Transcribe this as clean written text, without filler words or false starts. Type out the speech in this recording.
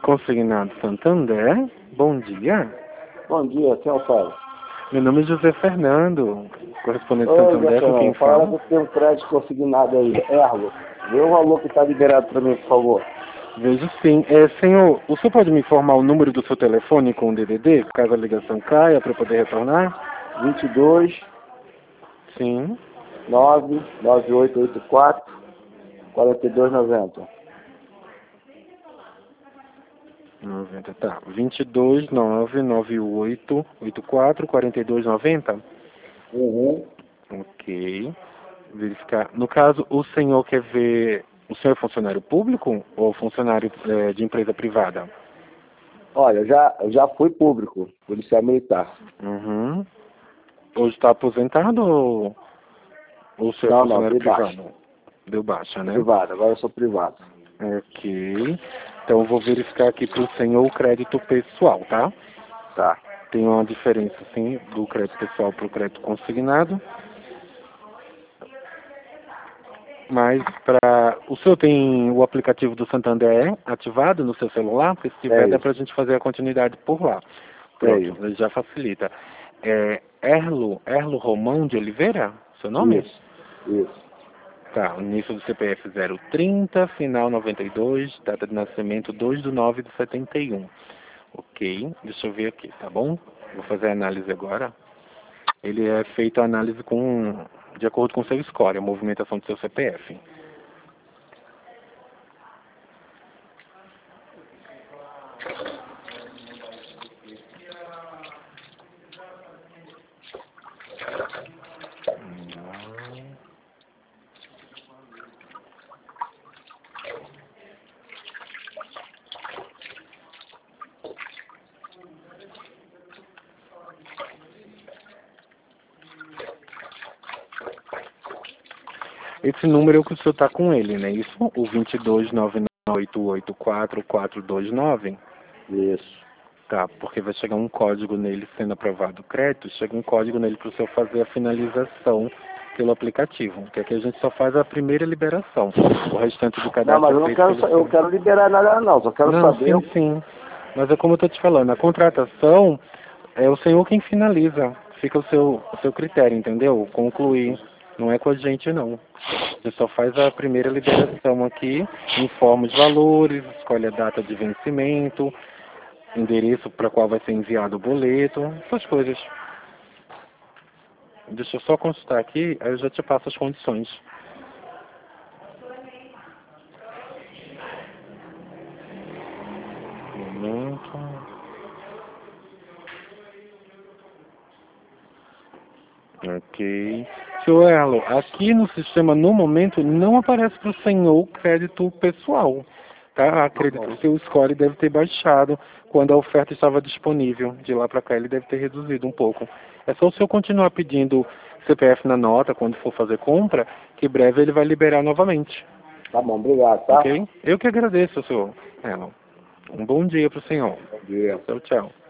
Consignado Santander, bom dia. Bom dia, quem é o Paulo? Meu nome é José Fernando, correspondente Oi, Santander, José com quem Fernando, fala fala. que tem um crédito consignado aí, Erlo. Vê o valor que está liberado para mim, por favor. Vejo sim. Senhor, o senhor pode me informar o número do seu telefone com o DDD, caso a ligação caia, para eu poder retornar? 22 Sim. 99884 4290. 90, tá. 22998844290. Uhum. Ok. Verificar. No caso, o senhor quer ver... O senhor é funcionário público ou funcionário de empresa privada? Olha, eu já fui público, policial militar. Uhum. Hoje está aposentado ou o senhor é Não, funcionário dei baixa. privado? Deu baixa, né? Privado, agora eu sou privado. Ok. Então eu vou verificar aqui para o senhor o crédito pessoal, tá? Tá. Tem uma diferença, sim, do crédito pessoal para o crédito consignado. Mas para... O senhor tem o aplicativo do Santander ativado no seu celular? Porque se tiver, dá Isso. para a gente fazer a continuidade por lá. É Pronto, isso. já facilita. Erlo Romão de Oliveira, seu nome? Isso. Tá, o início do CPF 030, final 92, data de nascimento 2/9/71. Ok, deixa eu ver aqui, tá bom? Vou fazer a análise agora. Ele é feito a análise de acordo com o seu score, a movimentação do seu CPF. Esse número é o que o senhor está com ele, né? Isso? O 22998844429? Isso. Tá, porque vai chegar um código nele sendo aprovado o crédito, chega um código nele para o senhor fazer a finalização pelo aplicativo, que aqui a gente só faz a primeira liberação. O restante do Não, cadastro mas é eu não feito quero, pelo eu senhor. quero liberar nada não, só quero Não, saber. sim. Mas é como eu estou te falando, a contratação é o senhor quem finaliza. Fica o seu critério, entendeu? Concluir. Não é com a gente, não. Você só faz a primeira liberação aqui, informa os valores, escolhe a data de vencimento, endereço para qual vai ser enviado o boleto, essas coisas. Deixa eu só consultar aqui, aí eu já te passo as condições. Um momento. Ok. Senhor Erlo, aqui no sistema, no momento, não aparece para o senhor o crédito pessoal. Tá? Acredito que o seu score deve ter baixado quando a oferta estava disponível. De lá para cá ele deve ter reduzido um pouco. É só o senhor continuar pedindo CPF na nota quando for fazer compra, que breve ele vai liberar novamente. Tá bom, obrigado, tá? Ok? Eu que agradeço, senhor Erlo. Um bom dia para o senhor. Bom dia. Tchau, tchau.